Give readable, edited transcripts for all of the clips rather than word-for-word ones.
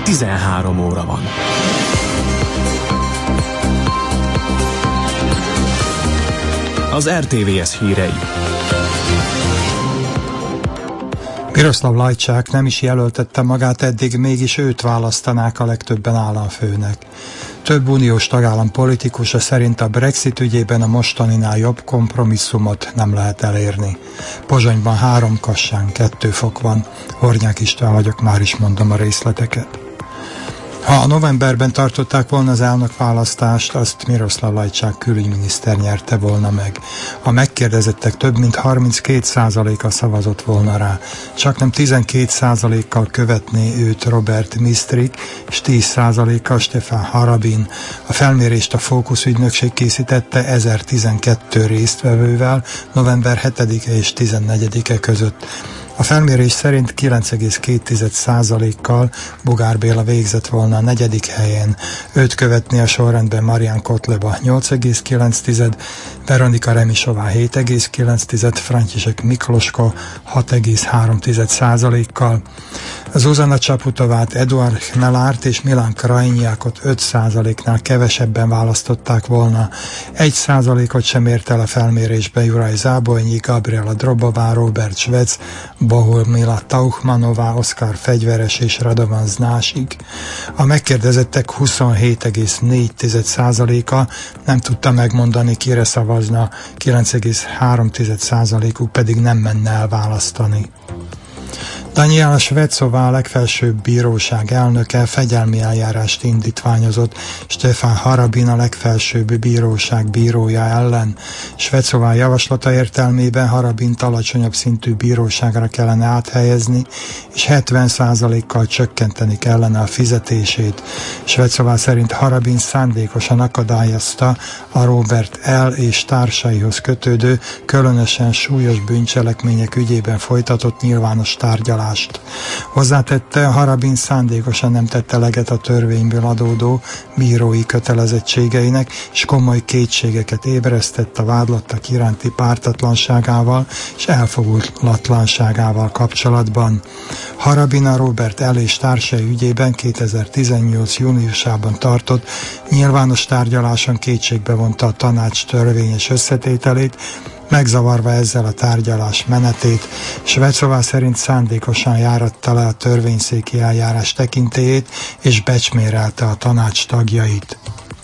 13 óra van. Az RTVS hírei. Miroslav Lajcsák nem is jelöltette magát eddig, mégis őt választanák a legtöbben államfőnek. Több uniós tagállam politikusa szerint a Brexit ügyében a mostaninál jobb kompromisszumot nem lehet elérni. Pozsonyban 3, Kassán 2 fok van. Hornyák István vagyok, már is mondom a részleteket. Ha a novemberben tartották volna az elnökválasztást, azt Miroslav Lajcsák külügyminiszter nyerte volna meg. A megkérdezettek több mint 32%-a szavazott volna rá. Csaknem 12%-kal követné őt Robert Mistrik, és 10%-kal Stefan Harabin. A felmérést a Fókusz ügynökség készítette 1012 résztvevővel november 7-e és 14-e között. A felmérés szerint 9,2%-kal Bugár Béla végzett volna a 4. helyen. Őt követné a sorrendben Marian Kotleba 8,9%, Veronika Remisová 7,9%, František Mikloško 6,3%-kal. Zuzana Csaputovát, Eduard Chmelárt és Milan Krajniakot 5%-nál kevesebben választották volna. 1%-ot sem ért el a felmérésbe Juraj Zábolnyi, Gabriela Drobová, Robert Svec, Bohumila Tauchmanová, Oszkár Fegyveres és Radovan Znásig. A megkérdezettek 27,4%-a nem tudta megmondani, kire szavazna, 9,3%-uk pedig nem menne el választani. Daniela Svecová, a legfelsőbb bíróság elnöke, fegyelmi eljárást indítványozott Stefan Harabin, a legfelsőbb bíróság bírója ellen. Svecová javaslata értelmében Harabint alacsonyabb szintű bíróságra kellene áthelyezni, és 70%-kal csökkenteni kellene a fizetését. Svecová szerint Harabin szándékosan akadályozta a Robert L. és társaihoz kötődő, különösen súlyos bűncselekmények ügyében folytatott nyilvános tárgyalást. Hozzátette, Harabin szándékosan nem tette eleget a törvényből adódó bírói kötelezettségeinek, és komoly kétségeket ébresztett a vádlottak iránti pártatlanságával és elfogulatlanságával kapcsolatban. Harabin a Robert L. és társai ügyében 2018. júniusában tartott nyilvános tárgyaláson kétségbe vonta a tanács törvényes összetételét, megzavarva ezzel a tárgyalás menetét. Svecová szerint szándékosan járatta le a törvényszéki eljárás tekintélyét, és becsmérelte a tanács tagjait.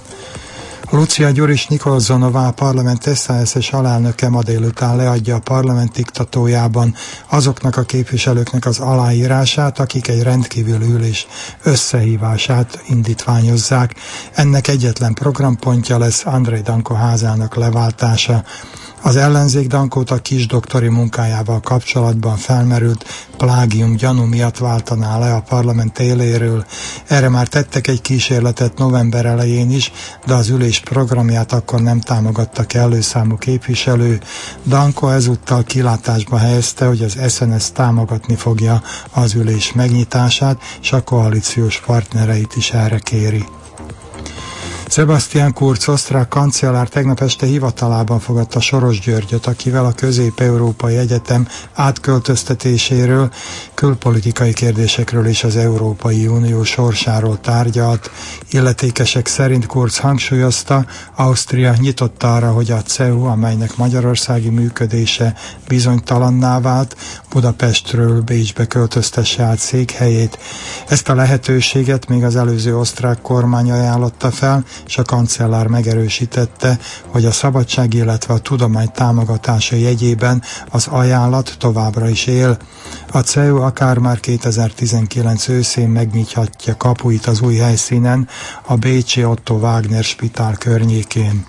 Lucia Gyuris Nikolsonová, a parlament SZSZ alelnöke ma délután leadja a parlament diktatójában azoknak a képviselőknek az aláírását, akik egy rendkívüli ülés összehívását indítványozzák. Ennek egyetlen programpontja lesz Andrej Danko házának leváltása. Az ellenzék Dankót a kisdoktori munkájával kapcsolatban felmerült plágium gyanú miatt váltaná le a parlament éléről. Erre már tettek egy kísérletet november elején is, de az ülés programját akkor nem támogatta kellő számú képviselő. Danko ezúttal kilátásba helyezte, hogy az SNS támogatni fogja az ülés megnyitását, és a koalíciós partnereit is erre kéri. Sebastian Kurz osztrák kancellár tegnap este hivatalában fogadta Soros Györgyöt, akivel a Közép-Európai Egyetem átköltöztetéséről, külpolitikai kérdésekről és az Európai Unió sorsáról tárgyalt. Illetékesek szerint Kurz hangsúlyozta, Ausztria nyitott arra, hogy a CEU, amelynek magyarországi működése bizonytalanná vált, Budapestről Bécsbe költöztesse át székhelyét. Ezt a lehetőséget még az előző osztrák kormány ajánlotta fel, és a kancellár megerősítette, hogy a szabadság, illetve a tudomány támogatása jegyében az ajánlat továbbra is él. A CEU akár már 2019 őszén megnyithatja kapuit az új helyszínen, a bécsi Otto Wagner Spitál környékén.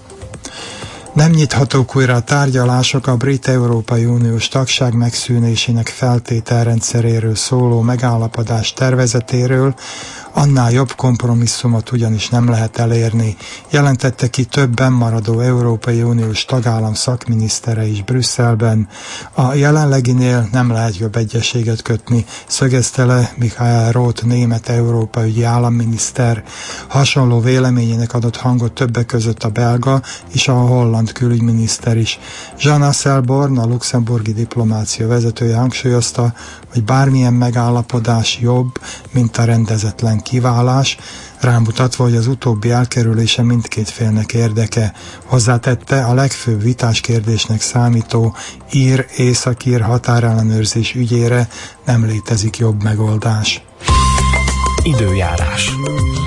Nem nyithatók újra a tárgyalások a brit Európai Uniós tagság megszűnésének feltételrendszeréről szóló megállapodás tervezetéről, Annál jobb kompromisszumot ugyanis nem lehet elérni, jelentette ki több bennmaradó Európai Uniós tagállam szakminisztere is Brüsszelben. A jelenleginél nem lehet jobb egyességet kötni, szögezte le Michael Roth német európaügyi államminiszter. Hasonló véleményének adott hangot többek között a belga és a holland külügyminiszter is. Jean Asselborn, a luxemburgi diplomácia vezetője hangsúlyozta, hogy bármilyen megállapodás jobb, mint a rendezetlen kiválás, rámutatva, hogy az utóbbi elkerülése mindkét félnek érdeke. Hozzátette, a legfőbb vitás kérdésnek számító ír-északír határellenőrzés ügyére nem létezik jobb megoldás. Időjárás.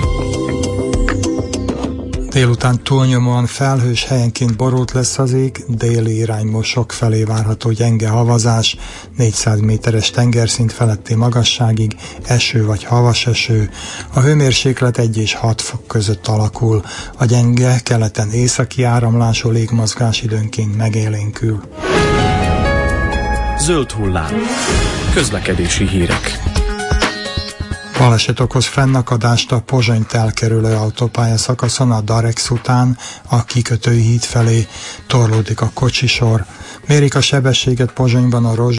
Délután túlnyomóan felhős, helyenként borult lesz az ég, déli irányból sokfelé várható gyenge havazás, 400 méteres tengerszint feletti magasságig, eső vagy havas eső, a hőmérséklet 1 és 6 fok között alakul, a gyenge, keleten északi áramlású légmozgás időnként megélénkül. Zöld hullám. Közlekedési hírek. Baleset okoz fennakadást a Pozsonyt elkerülő autópálya szakaszon a Darex után, a kikötői híd felé torlódik a kocsisor. Mérik a sebességet Pozsonyban a